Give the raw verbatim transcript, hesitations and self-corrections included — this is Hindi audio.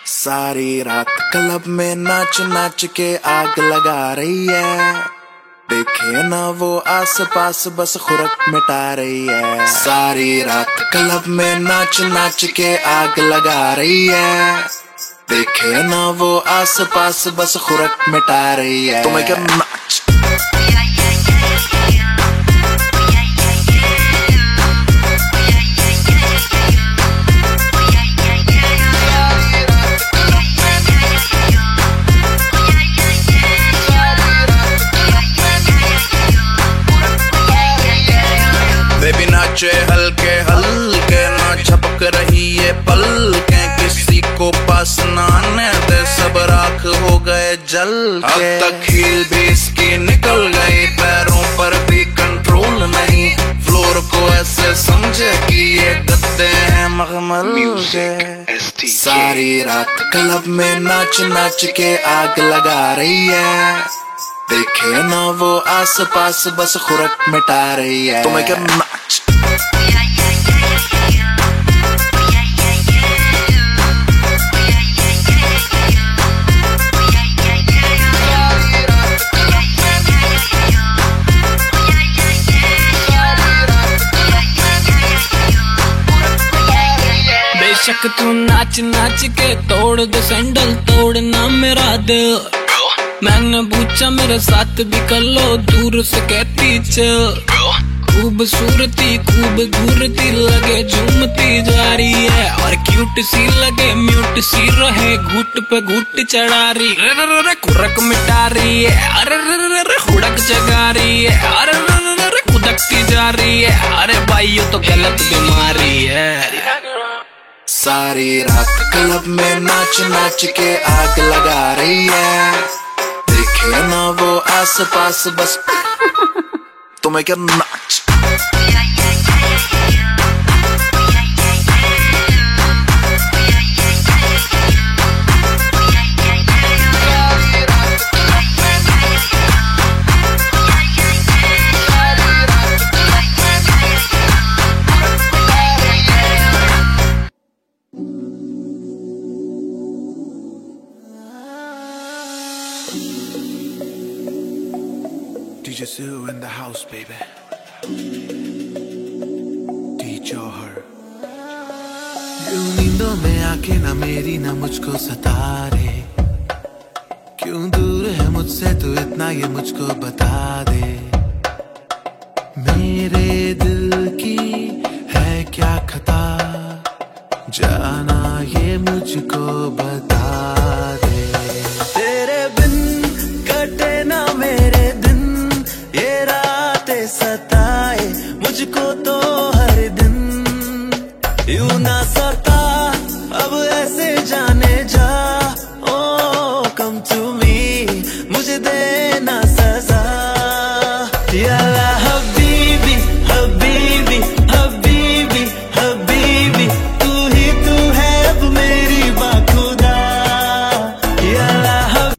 सारी रात क्लब में नाच नाच के आग लगा रही है। देखे ना वो आस पास बस खुरक मिटा रही है। सारी रात क्लब में नाच नाच के आग लगा रही है। देखे ना वो आस पास बस खुरक मिटा रही है। तुम्हें क्या नाच बेबी नाचे हल्के हल्के ना झपक रही है पलके। किसी को पास ना आने दे सब राख हो गए जल के। अब तक हील भी इसकी निकल गई पैरों पर भी कंट्रोल नहीं। फ्लोर को ऐसे समझे कि ये गद्दे हैं मखमल के। सारी रात क्लब में नाच नाच के आग लगा रही है। देखे ना वो आस पास बस खुरक मिटा रही है। तुम्हें क्या नाच बेशक तू नाच नाच के तोड़ दे सैंडल तोड़ना मेरा दिल। मैंने पूछा मेरे साथ भी कर लो दूर से कहती चल। खूबसूरती खूब घूरती लगे झूमती जा रही है। और क्यूट सी लगे म्यूट सी रहे घुट पे घुट चढ़ा रही। रे रे रे खुरक मिटा रही है। अरे रे रे खुड़क जगा रही है। अरे रे रे खुदकती जा रही है। अरे भाई ये तो गलत बीमारी है। सारी रात क्लब में नाच नाच के आग लगा रही है। देखे ना वो आस पास बस तुम्हें क्या नाच D J Sue in the house, baby. D J her. क्यों नींदों में आके ना मेरी ना मुझको सता रे। क्यों दूर है मुझसे तू इतना ये मुझको बता दे। मेरे दिल की है क्या खता जाना ये मुझको बता दे। तेरे बिन कटे ना मेरे दिन ये रातें सत